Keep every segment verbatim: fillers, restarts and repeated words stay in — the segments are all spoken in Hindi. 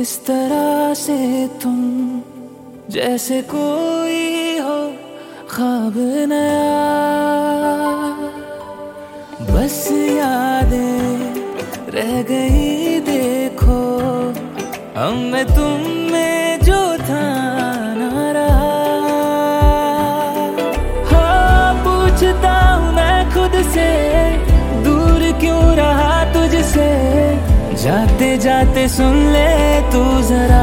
इस तरह से तुम जैसे कोई हो ख्वाब नया, बस यादें रह गई देखो हम में तुम में जो था ना रहा। हाँ पूछता हूँ मैं खुद से, दूर क्यों रहा तुझसे, जाते जाते सुन ले तू जरा।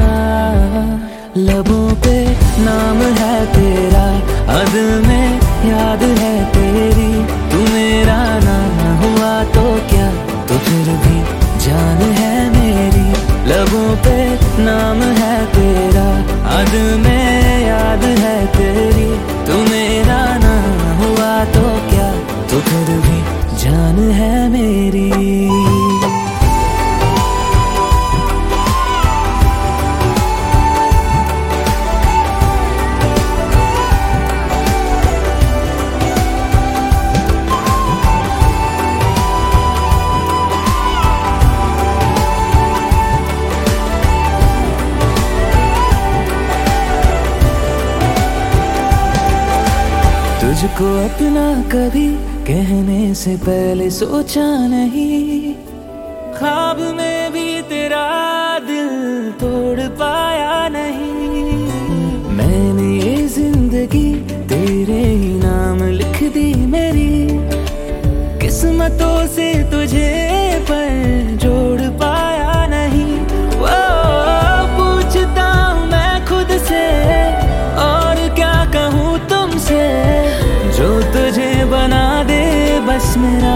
लबों पे नाम है तेरा, हद में याद है तेरी, तू मेरा ना हुआ तो क्या, तो फिर भी जान है मेरी। लबों पे नाम है तेरा, हद में याद है तेरी, तू मेरा ना हुआ तो क्या, तो फिर भी जान है मेरी। तुझको अपना कभी कहने से पहले सोचा नहीं, ख्वाब में भी तेरा दिल तोड़ पाया नहीं। मैंने ये जिंदगी तेरे ही नाम लिख दी मेरी, किस्मतों से तुझे पर जोड़ पाया नहीं। वो पूछता हूँ मैं खुद से, और क्या कहूँ तुमसे, जो तुझे बना दे बस मेरा।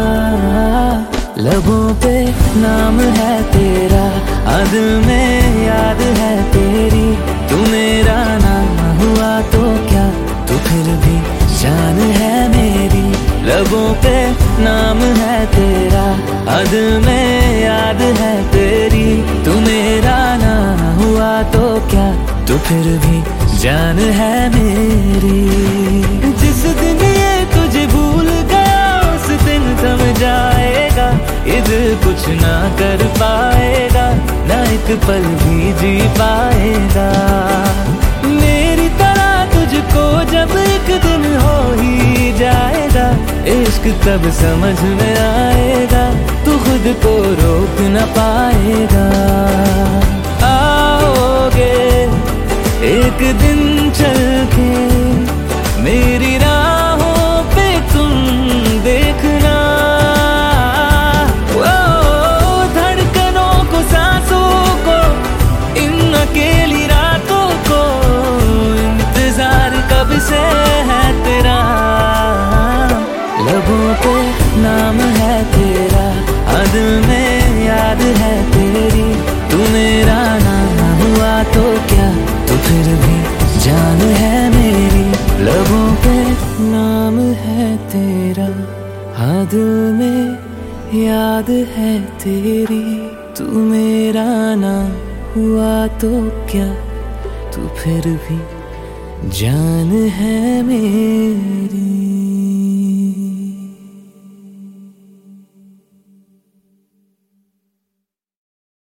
लबों पे नाम है तेरा, हद में याद है तेरी, तू मेरा ना हुआ तो क्या, तू फिर भी जान है मेरी। लबों पे नाम है तेरा, हद में याद है तेरी, तू मेरा ना हुआ तो क्या, तू फिर भी जान है मेरी। जिस दिन ये तुझे भूल गया उस दिन समझ आएगा, इधर कुछ ना कर पाएगा, ना एक पल भी जी पाएगा। मेरी तरह तुझको जब एक दिन हो ही जाएगा, इश्क तब समझ में आएगा, तू खुद को रोक न पाएगा। आओगे एक दिन चल के मेरी राहों पे तुम देखना, वो धड़कनों को सांसों को इन अकेली रातों को, इंतजार कब से है तेरा। लबों पे नाम है तेरा, हद में याद है तेरी, तू मेरा ना हुआ तो क्या, तो फिर भी जान है मेरी। लबों पे नाम है तेरा, हाँ दिल में याद है तेरी, तू मेरा ना हुआ तो क्या, तू फिर भी जान है मेरी।